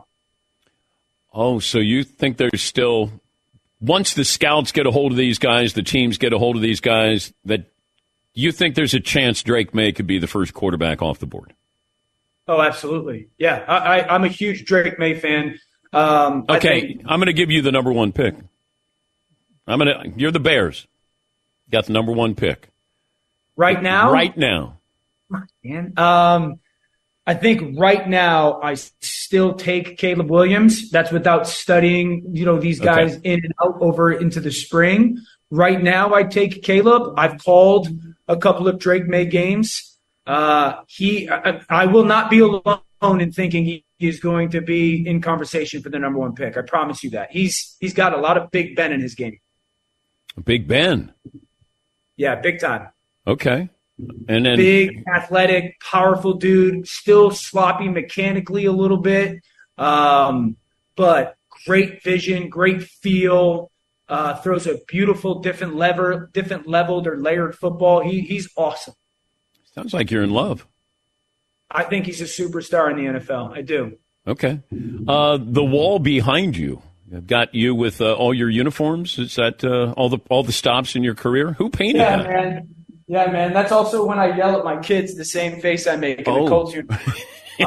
Oh, so you think there's still, once the scouts get a hold of these guys, the teams get a hold of these guys, that you think there's a chance Drake May could be the first quarterback off the board? Oh, absolutely. Yeah, I'm a huge Drake May fan. Okay, I'm going to give you the number one pick. You're the Bears. Got the number one pick. Right now? Right now. Man. I think right now I still take Caleb Williams. That's without studying, these guys in and out over into the spring. Right now I take Caleb. I've called a couple of Drake May games. I will not be alone in thinking he is going to be in conversation for the number one pick. I promise you that. He's got a lot of Big Ben in his game. Big Ben? Yeah, big time. Okay. And then big, athletic, powerful dude, still sloppy mechanically a little bit, but great vision, great feel, throws a beautiful different leveled or layered football. He's awesome. Sounds like you're in love. I think he's a superstar in the NFL. I do. Okay. The wall behind you, I've got you with all your uniforms. Is that all the stops in your career? Who painted that? Man. Yeah, man. That's also when I yell at my kids the same face I make in the Colts uniform.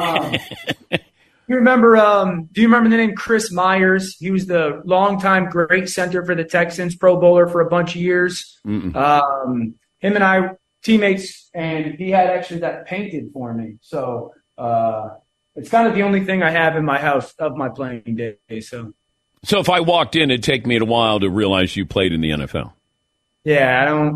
You remember? Do you remember the name Chris Myers? He was the longtime great center for the Texans, Pro Bowler for a bunch of years. Him and I teammates, and he had actually that painted for me. So it's kind of the only thing I have in my house of my playing days. So if I walked in, it'd take me a while to realize you played in the NFL. Yeah,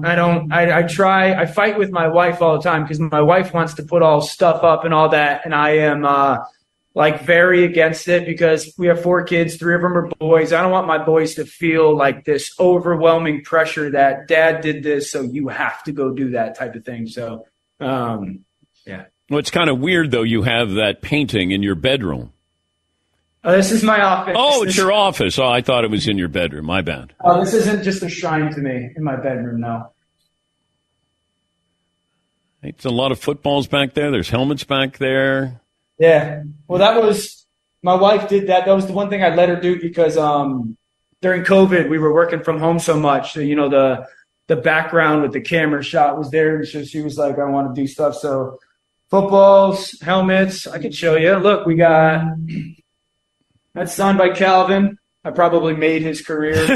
I fight with my wife all the time because my wife wants to put all stuff up and all that. And I am very against it because we have 4 kids, 3 of them are boys. I don't want my boys to feel like this overwhelming pressure that dad did this, so you have to go do that type of thing. So, yeah. Well, it's kind of weird, though, you have that painting in your bedroom. This is my office. Oh, it's your office. Oh, I thought it was in your bedroom. My bad. This isn't just a shrine to me in my bedroom, no. It's a lot of footballs back there. There's helmets back there. Yeah. Well, that was – my wife did that. That was the one thing I let her do because during COVID we were working from home so much. So, the background with the camera shot was there. And so she was like, I want to do stuff. So footballs, helmets, I could show you. Look, we got – that's signed by Calvin. I probably made his career.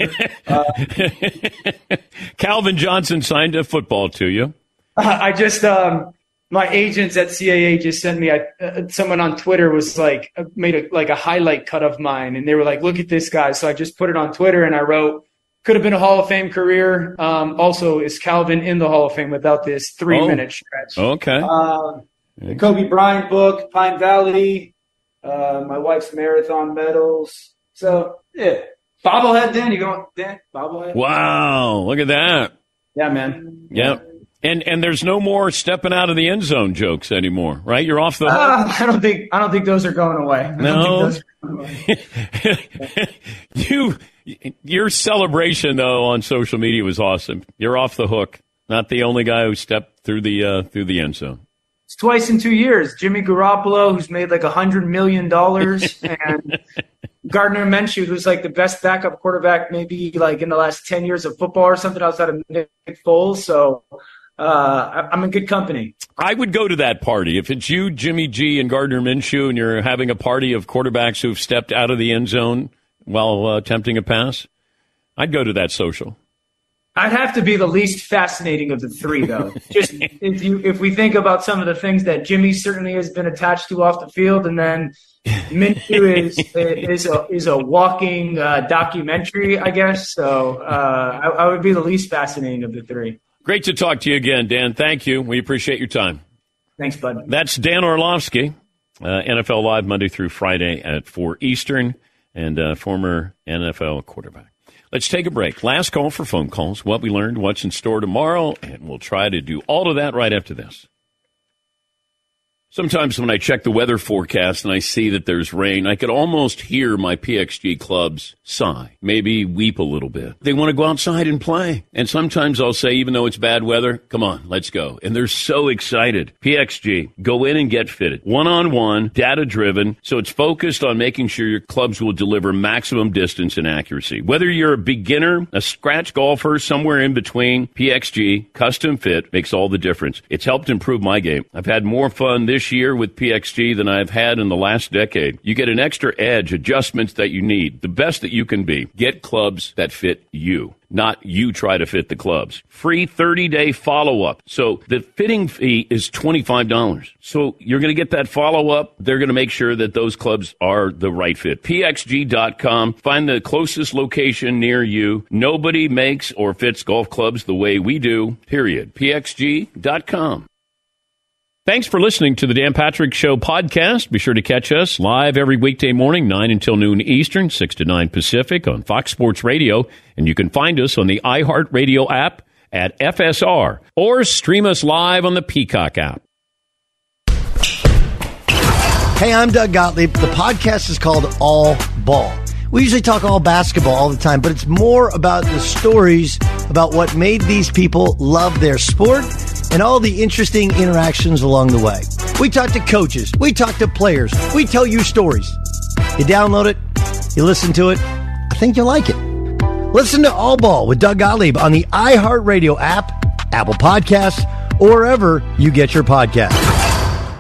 Calvin Johnson signed a football to you. I just my agents at CAA just sent me. Someone on Twitter was like made a highlight cut of mine, and they were like, "Look at this guy." So I just put it on Twitter, and I wrote, "Could have been a Hall of Fame career." Also, is Calvin in the Hall of Fame without this 3-minute stretch? Okay. The Kobe Bryant book, Pine Valley. My wife's marathon medals. So, yeah. Bobblehead, Dan. You going, Dan? Bobblehead? Wow. Look at that. Yeah, man. Yeah. And there's no more stepping out of the end zone jokes anymore, right? You're off the hook. I don't think those are going away. No. Your celebration, though, on social media was awesome. You're off the hook. Not the only guy who stepped through the end zone. It's twice in 2 years. Jimmy Garoppolo, who's made like $100 million, and Gardner Minshew, who's like the best backup quarterback maybe like in the last 10 years of football or something outside of Nick Foles. So I'm in good company. I would go to that party. If it's you, Jimmy G, and Gardner Minshew, and you're having a party of quarterbacks who've stepped out of the end zone while attempting a pass, I'd go to that social. I'd have to be the least fascinating of the 3, though. Just if we think about some of the things that Jimmy certainly has been attached to off the field, and then Minshew is a walking documentary, I guess. So I would be the least fascinating of the 3. Great to talk to you again, Dan. Thank you. We appreciate your time. Thanks, bud. That's Dan Orlovsky, NFL Live Monday through Friday at 4 Eastern, and former NFL quarterback. Let's take a break. Last call for phone calls, what we learned, what's in store tomorrow, and we'll try to do all of that right after this. Sometimes when I check the weather forecast and I see that there's rain, I could almost hear my PXG clubs sigh, maybe weep a little bit. They want to go outside and play. And sometimes I'll say, even though it's bad weather, come on, let's go. And they're so excited. PXG, go in and get fitted. One-on-one, data-driven, so it's focused on making sure your clubs will deliver maximum distance and accuracy. Whether you're a beginner, a scratch golfer, somewhere in between, PXG, custom fit, makes all the difference. It's helped improve my game. I've had more fun this year with PXG than I've had in the last decade. You get an extra edge, adjustments that you need, the best that you can be. Get clubs that fit you, not you try to fit the clubs. Free 30-day follow-up. So the fitting fee is $25. So you're going to get that follow-up. They're going to make sure that those clubs are the right fit. PXG.com. Find the closest location near you. Nobody makes or fits golf clubs the way we do, period. PXG.com. Thanks for listening to the Dan Patrick Show podcast. Be sure to catch us live every weekday morning, 9 until noon Eastern, 6 to 9 Pacific on Fox Sports Radio. And you can find us on the iHeartRadio app at FSR or stream us live on the Peacock app. Hey, I'm Doug Gottlieb. The podcast is called All Ball. We usually talk all basketball all the time, but it's more about the stories about what made these people love their sport and all the interesting interactions along the way. We talk to coaches. We talk to players. We tell you stories. You download it. You listen to it. I think you'll like it. Listen to All Ball with Doug Gottlieb on the iHeartRadio app, Apple Podcasts, or wherever you get your podcasts.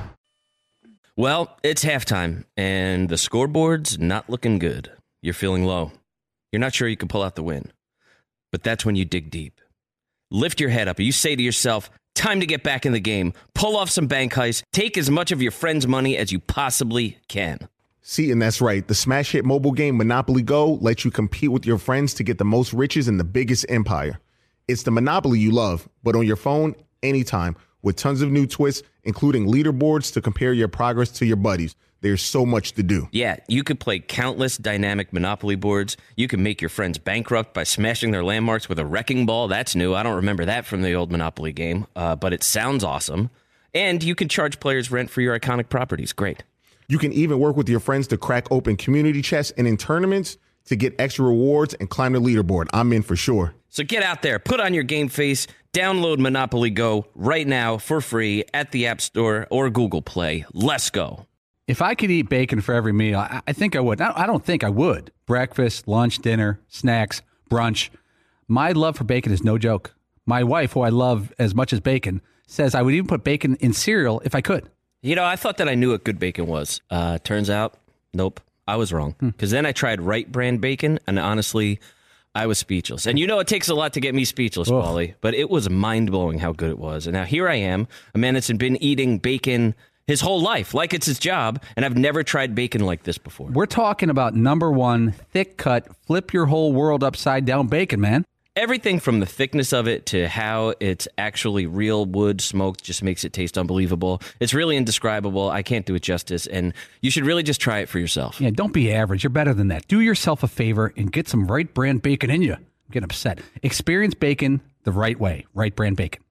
Well, it's halftime, and the scoreboard's not looking good. You're feeling low. You're not sure you can pull out the win. But that's when you dig deep. Lift your head up. You say to yourself, time to get back in the game. Pull off some bank heists. Take as much of your friend's money as you possibly can. See, and that's right. The smash hit mobile game Monopoly Go lets you compete with your friends to get the most riches in the biggest empire. It's the Monopoly you love, but on your phone, anytime, with tons of new twists, including leaderboards to compare your progress to your buddies. There's so much to do. Yeah, you could play countless dynamic Monopoly boards. You can make your friends bankrupt by smashing their landmarks with a wrecking ball. That's new. I don't remember that from the old Monopoly game, but it sounds awesome. And you can charge players rent for your iconic properties. Great. You can even work with your friends to crack open community chests and in tournaments to get extra rewards and climb the leaderboard. I'm in for sure. So get out there, put on your game face, download Monopoly Go right now for free at the App Store or Google Play. Let's go. If I could eat bacon for every meal, I think I would. I don't think I would. Breakfast, lunch, dinner, snacks, brunch. My love for bacon is no joke. My wife, who I love as much as bacon, says I would even put bacon in cereal if I could. You know, I thought that I knew what good bacon was. Turns out, nope, I was wrong. Because then I tried Wright brand bacon, and honestly, I was speechless. And you know it takes a lot to get me speechless, Paulie, but it was mind-blowing how good it was. And now here I am, a man that's been eating bacon his whole life, like it's his job, and I've never tried bacon like this before. We're talking about number one, thick-cut, flip your whole world upside-down bacon, man. Everything from the thickness of it to how it's actually real wood smoked just makes it taste unbelievable. It's really indescribable. I can't do it justice, and you should really just try it for yourself. Yeah, don't be average. You're better than that. Do yourself a favor and get some Wright brand bacon in you. I'm getting upset. Experience bacon the right way. Wright brand bacon.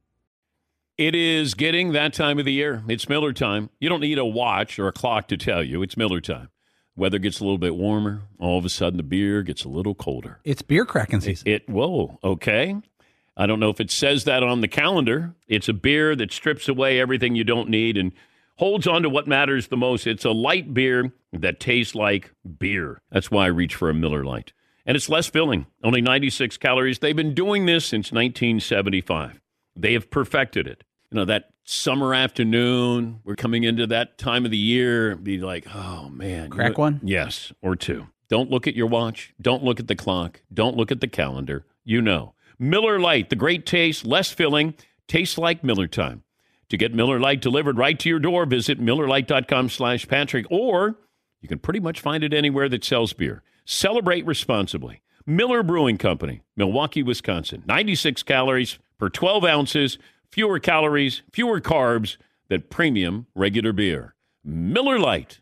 It is getting that time of the year. It's Miller time. You don't need a watch or a clock to tell you. It's Miller time. Weather gets a little bit warmer. All of a sudden, the beer gets a little colder. It's beer cracking season. Whoa, okay. I don't know if it says that on the calendar. It's a beer that strips away everything you don't need and holds on to what matters the most. It's a light beer that tastes like beer. That's why I reach for a Miller Lite. And it's less filling, only 96 calories. They've been doing this since 1975. They have perfected it. You know, that summer afternoon, we're coming into that time of the year, be like, oh, man. Crack one? Yes, or two. Don't look at your watch. Don't look at the clock. Don't look at the calendar. You know. Miller Lite, the great taste, less filling, tastes like Miller time. To get Miller Lite delivered right to your door, visit MillerLite.com/Patrick, or you can pretty much find it anywhere that sells beer. Celebrate responsibly. Miller Brewing Company, Milwaukee, Wisconsin. 96 calories per 12 ounces. Fewer calories, fewer carbs than premium regular beer. Miller Lite.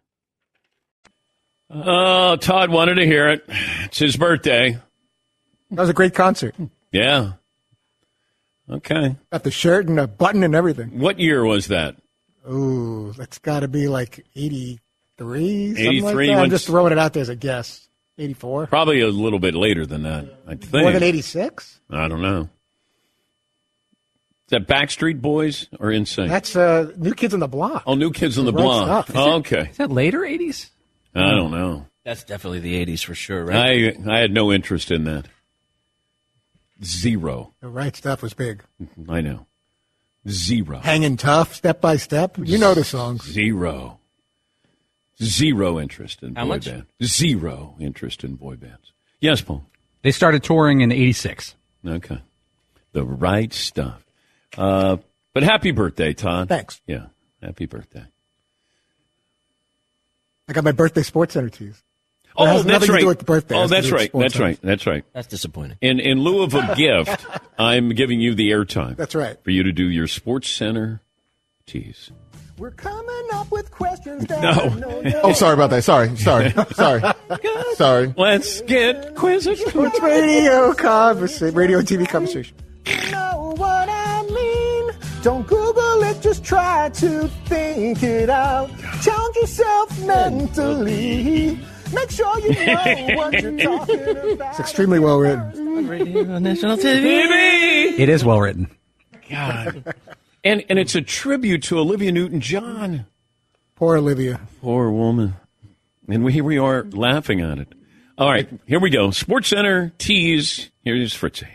Oh, Todd wanted to hear it. It's his birthday. That was a great concert. Yeah. Okay. Got the shirt and a button and everything. What year was that? Ooh, that's got to be like 83, something 83 like that. I'm just throwing it out there as a guess. 84? Probably a little bit later than that, I think. More than 86? I don't know. Is that Backstreet Boys or Insane? That's New Kids on the Block. Oh, New Kids on the Right Block. stuff. Oh, okay. Is that later 80s? I don't know. That's definitely the 80s for sure, right? I had no interest in that. Zero. The Right Stuff was big. I know. Zero. Hanging Tough, Step by Step. You know the songs. Zero interest in boy band. Zero interest in boy bands. Yes, Paul. They started touring in 86. Okay. The Right Stuff. But happy birthday, Todd. Thanks. Yeah. Happy birthday. I got my birthday Sports Center tees. Oh, it has that's nothing right. to do with the birthday. It Oh, has to that's do with right. Sports That's Center. right. That's right. That's disappointing. In lieu of a gift, I'm giving you the airtime. That's right. For you to do your Sports Center tees. We're coming up with questions that No. Oh, sorry about that. Sorry. Let's get quizzes. Sports radio conversation, radio and TV conversation. You know what I mean? Don't Google it, just try to think it out. Challenge yourself mentally. Make sure you know what you're talking about. It's extremely well written. Radio National TV. It is well written. God. And it's a tribute to Olivia Newton-John. Poor Olivia. Poor woman. And here we are laughing at it. All right, here we go. Sports Center tease. Here's Fritzy.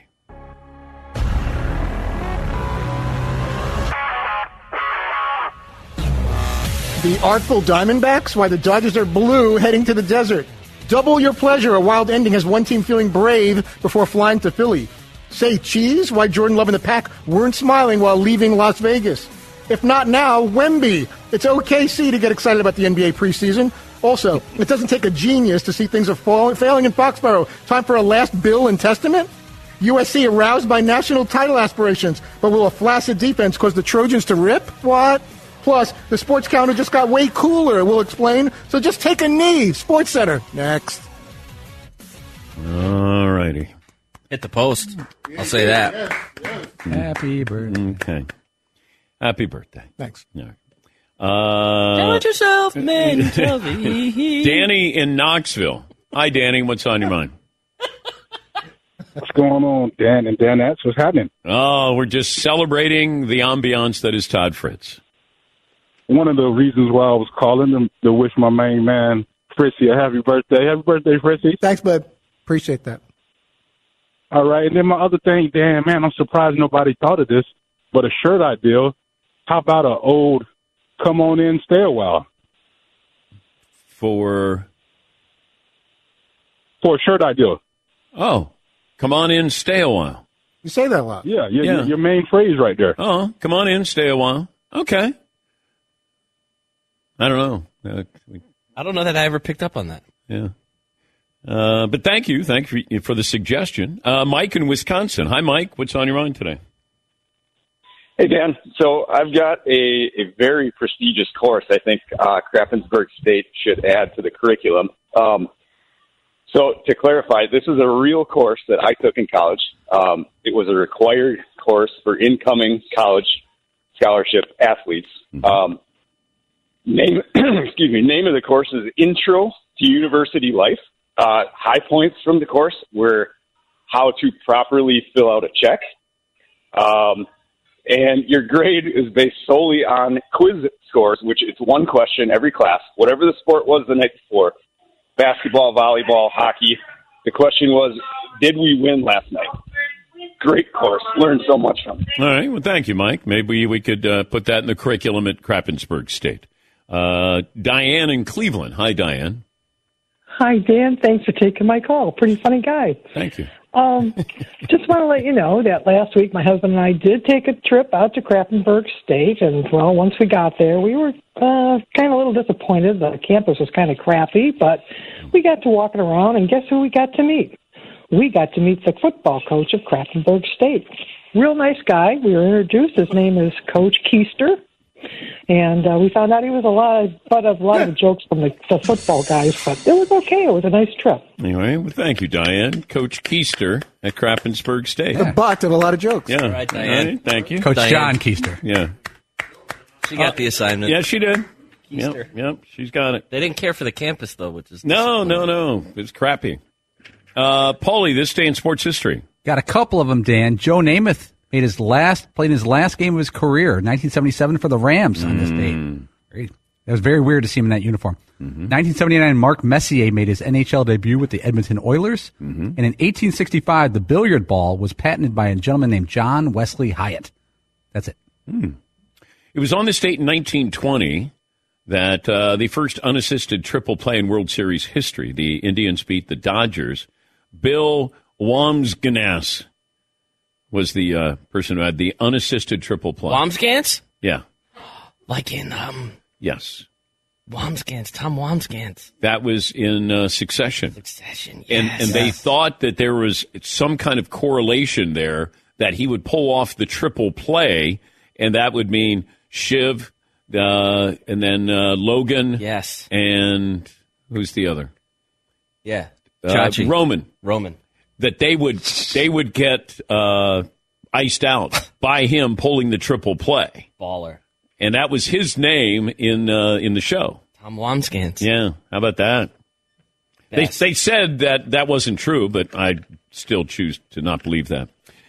The Artful Diamondbacks, why the Dodgers are blue heading to the desert. Double your pleasure, a wild ending has one team feeling brave before flying to Philly. Say cheese, why Jordan Love and the Pack weren't smiling while leaving Las Vegas. If not now, Wemby. It's OKC to get excited about the NBA preseason. Also, it doesn't take a genius to see things are failing in Foxborough. Time for a last bill and testament? USC aroused by national title aspirations, but will a flaccid defense cause the Trojans to rip? What? Plus, the sports calendar just got way cooler, we'll explain. So just take a knee. Sports Center. Next. All righty. Hit the post. I'll say that. Happy birthday. Okay. Happy birthday. Thanks. All right. Challenge yourself mentally. Danny in Knoxville. Hi, Danny. What's on your mind? What's going on, Dan and Danettes? What's happening? Oh, we're just celebrating the ambiance that is Todd Fritz. One of the reasons why I was calling to wish my main man, Fritzy, a happy birthday. Happy birthday, Fritzy. Thanks, bud. Appreciate that. All right. And then my other thing, Dan, man, I'm surprised nobody thought of this, but a shirt idea. How about an old come on in, stay a while? For a shirt idea. Oh, come on in, stay a while. You say that a lot. Yeah, your main phrase right there. Oh, come on in, stay a while. Okay. I don't know. I don't know that I ever picked up on that. Yeah. But thank you. Thank you for the suggestion. Mike in Wisconsin. Hi, Mike. What's on your mind today? Hey, Dan. So I've got a very prestigious course I think Krappensburg State should add to the curriculum. So to clarify, this is a real course that I took in college. It was a required course for incoming college scholarship athletes. Name of the course is Intro to University Life. High points from the course were how to properly fill out a check. And your grade is based solely on quiz scores, which it's one question every class, whatever the sport was the night before, basketball, volleyball, hockey. The question was, did we win last night? Great course. Learned so much from it. All right. Well, thank you, Mike. Maybe we could put that in the curriculum at Krappensburg State. Diane in Cleveland. Hi, Diane. Hi, Dan. Thanks for taking my call. Pretty funny guy. Thank you. Just want to let you know that last week my husband and I did take a trip out to Krappensburg State, and, well, once we got there, we were kind of a little disappointed. The campus was kind of crappy, but we got to walking around, and guess who we got to meet? We got to meet the football coach of Krappensburg State. Real nice guy. We were introduced. His name is Coach Keister. And we found out he was a lot of the jokes from the football guys, but it was okay. It was a nice trip. Anyway, well, thank you, Diane. Coach Keister at Krappensburg State. The butt of a lot of jokes. Yeah. All right, Diane. All right, thank you. Coach Diane. John Keister. Yeah. She got the assignment. Yeah, she did. Keister. Yep, she's got it. They didn't care for the campus, though, which is... No. It's crappy. Paulie, this day in sports history. Got a couple of them, Dan. Joe Namath played his last game of his career, 1977 for the Rams on this date. It was very weird to see him in that uniform. 1979, Mark Messier made his NHL debut with the Edmonton Oilers. And in 1865, the billiard ball was patented by a gentleman named John Wesley Hyatt. That's it. It was on this date in 1920 that the first unassisted triple play in World Series history. The Indians beat the Dodgers. Bill Wambsgans was the person who had the unassisted triple play. Wambsgans? Yeah. Like in... Yes. Wambsgans, Tom Wambsgans. That was in Succession. Succession, yes. And they thought that there was some kind of correlation there, that he would pull off the triple play, and that would mean Shiv, and then Logan. Yes. And who's the other? Yeah. Roman. That they would get iced out by him pulling the triple play. Baller. And that was his name in the show. Tom Wambsgans. Yeah, how about that? They said that wasn't true, but I still choose to not believe that.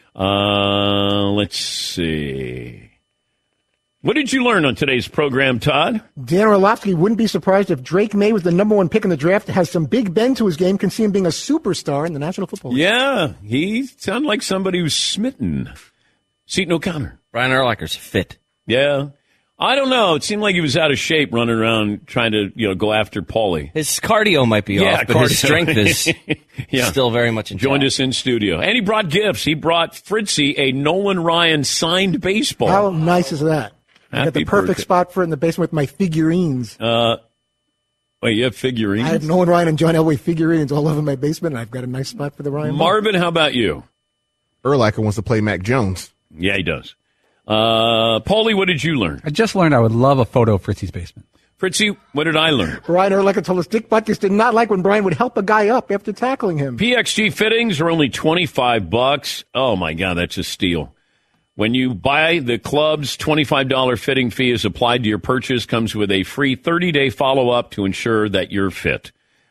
Let's see. What did you learn on today's program, Todd? Dan Orlovsky wouldn't be surprised if Drake May was the number one pick in the draft, has some big bend to his game, can see him being a superstar in the National Football League. Yeah, he sounded like somebody who's smitten. Seton O'Connor. Brian Urlacher's fit. Yeah. I don't know. It seemed like he was out of shape running around trying to, go after Paulie. His cardio might be off, but his strength is still very much intact. Joined us in studio. And he brought gifts. He brought Fritzy a Nolan Ryan signed baseball. How nice is that? I got the perfect spot for it in the basement with my figurines. Wait, you have figurines? I have Nolan Ryan and John Elway figurines all over my basement, and I've got a nice spot for the Ryan. Marvin, how about you? Urlacher wants to play Mac Jones. Yeah, he does. Paulie, what did you learn? I just learned I would love a photo of Fritzy's basement. Fritzy, what did I learn? Brian Urlacher told us Dick Butkus did not like when Brian would help a guy up after tackling him. PXG fittings are only $25. Oh, my God, that's a steal. When you buy the club's $25 fitting fee is applied to your purchase, comes with a free 30-day follow-up to ensure that you're fit.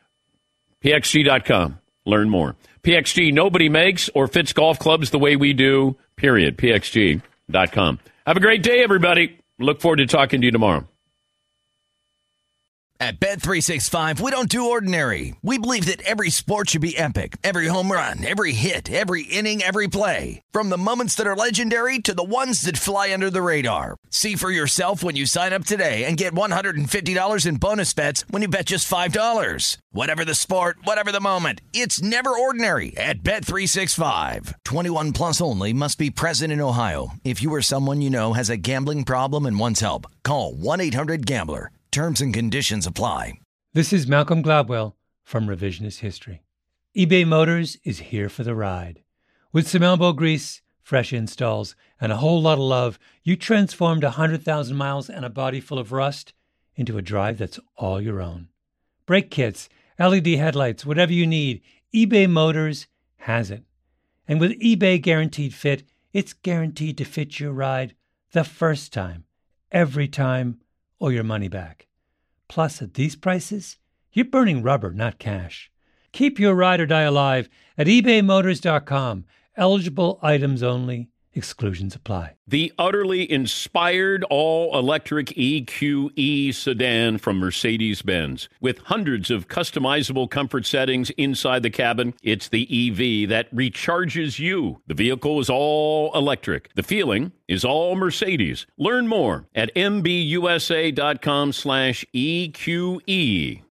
PXG.com. Learn more. PXG, nobody makes or fits golf clubs the way we do, period. PXG.com. Have a great day, everybody. Look forward to talking to you tomorrow. At Bet365, we don't do ordinary. We believe that every sport should be epic. Every home run, every hit, every inning, every play. From the moments that are legendary to the ones that fly under the radar. See for yourself when you sign up today and get $150 in bonus bets when you bet just $5. Whatever the sport, whatever the moment, it's never ordinary at Bet365. 21 plus only. Must be present in Ohio. If you or someone you know has a gambling problem and wants help, call 1-800-GAMBLER. Terms and conditions apply. This is Malcolm Gladwell from Revisionist History. eBay Motors is here for the ride. With some elbow grease, fresh installs, and a whole lot of love, you transformed 100,000 miles and a body full of rust into a drive that's all your own. Brake kits, LED headlights, whatever you need, eBay Motors has it. And with eBay Guaranteed Fit, it's guaranteed to fit your ride the first time, every time, or your money back. Plus, at these prices, you're burning rubber, not cash. Keep your ride or die alive at ebaymotors.com. Eligible items only. Exclusions apply. The utterly inspired all-electric EQE sedan from Mercedes-Benz. With hundreds of customizable comfort settings inside the cabin, it's the EV that recharges you. The vehicle is all electric. The feeling is all Mercedes. Learn more at mbusa.com/EQE.